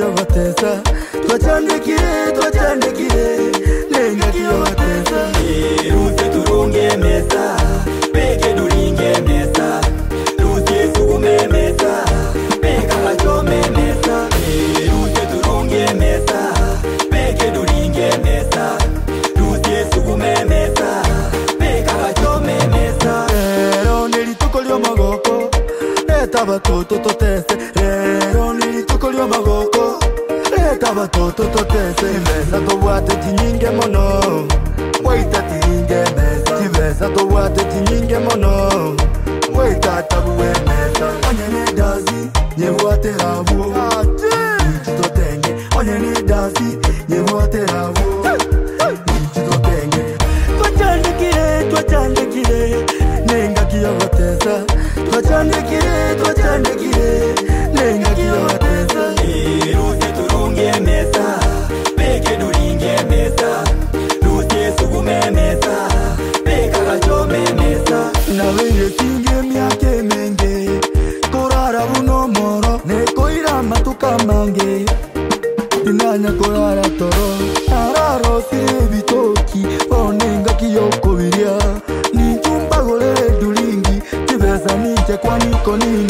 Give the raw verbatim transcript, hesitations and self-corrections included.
kiyogotesa twachandikire twachandikire nenga kiyogotesa Ruse turunge mesa peke duringe mesa Ruse sugume mesa peka kachome mesa Ruse turunge mesa peke duringe mesa Ruse sugume mesa peka kachome mesa Rero nirituko lyo magoko leta batoto totese Rero nirituko lyo magoko leta batoto totese Mesa tobwate tinyinge mono Waita tinyinge mesa Chibesa tobwate tinyinge mono Waita tabuwe mesa Onyene dazi nyebwate rabu Nichito tenge Onyene dazi nyebwate rabu Nichito tenge Twachandikire twachandikire nenga kiyogotesa twachandikire twachandikire nenga kiyogotesa Ruse turunge mesa peke duringe mesa Ruse sugume mesa peka kachome mesa Nawe kinge myake menge Korara buno moro Nekoira matuka mange Dinanya korara toro Araro sire bitoki Onenga kiyoko biria Nichumba golere dulingi Chibesa niche kwa niko nini